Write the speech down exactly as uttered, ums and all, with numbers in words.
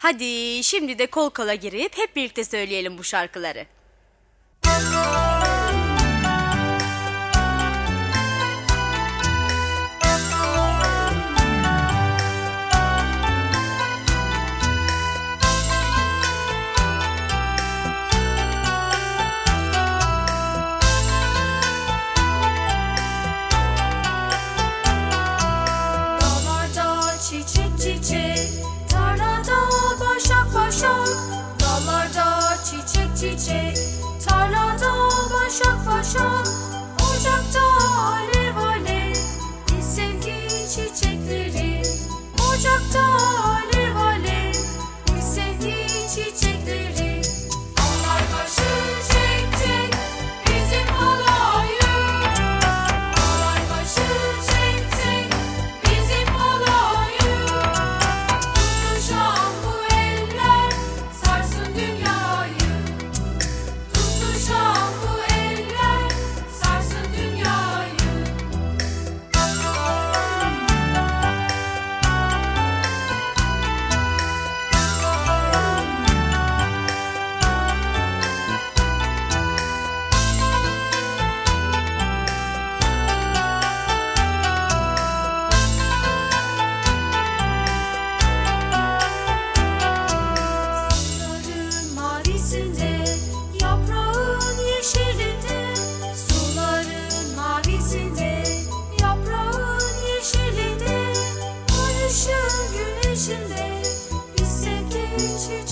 Hadi şimdi de kol kola girip hep birlikte söyleyelim bu şarkıları. Çiçek çiçek, tarlada başak başak. Dallarda çiçek çiçek, tarlada başak başak. Ocakta alev alev, biz sevgi çiçekleri. Ocakta alev alev, biz sevgi çiçekleri. Onlar başı çek çek, bizim halayı. Onlar başı çek çek, bizim halayı. Tutuşan bu eller sarsın dünyayı. Tutuşan bu eller sarsın dünyayı. Suların mavisinde, yaprağın yeşilinde. Suların mavisinde, yaprağın yeşilinde. Barışın güneşinde, biz sevgi çiçekleri.